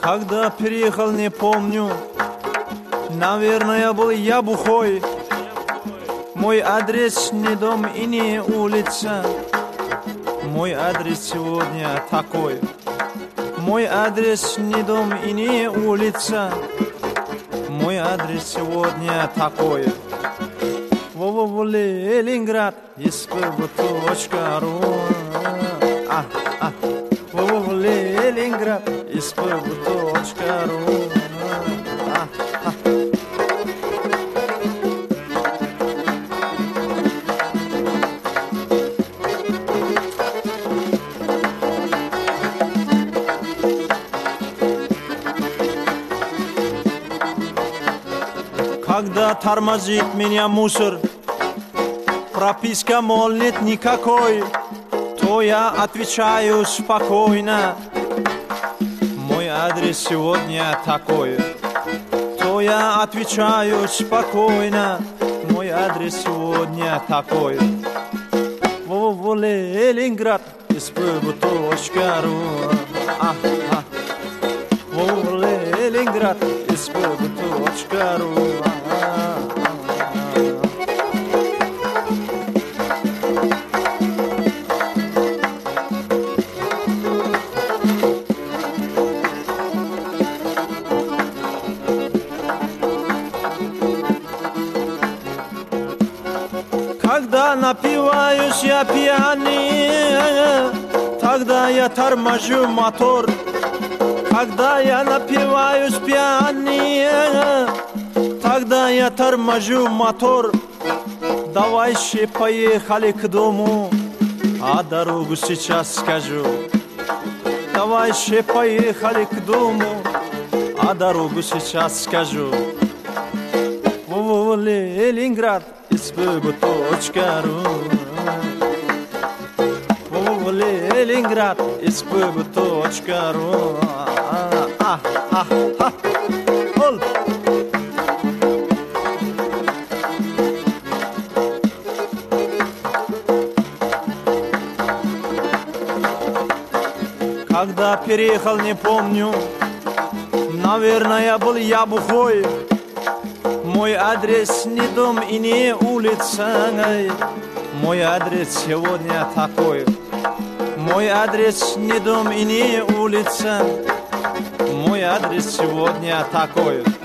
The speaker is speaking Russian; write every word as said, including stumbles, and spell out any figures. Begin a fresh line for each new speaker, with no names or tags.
Когда переехал, не помню. Наверное, был я бухой. Мой адрес не дом и не улица. Мой адрес сегодня такой. Мой адрес не дом и не улица. Мой адрес сегодня такой. Вова Ленинград, испб.ру. А, а. Вова Ленинград, испб.ру. А, а. Когда тормозит меня мусор, прописка, мол, нет никакой, то я отвечаю спокойно. Мой адрес сегодня такой. То я отвечаю спокойно. Мой адрес сегодня такой. Вова Ленинград, испб.ру. А, а. Вова Ленинград, испб.ру. Когда напиваюсь я пьяный, тогда я торможу мотор. Когда я напиваюсь пьяный, тогда я торможу мотор. Давай ще поехали к дому, а дорогу сейчас скажу. Давай ще поехали к дому, а дорогу сейчас скажу. Вова Ленинград, испб.ру. Вова Ленинград, испб.ру. А, а, а, а. Ол. Когда переехал, не помню. Наверное, был я бухой. Мой адрес не дом и не улица. Мой адрес сегодня такой. Мой адрес не дом и не улица. Мой адрес сегодня такой.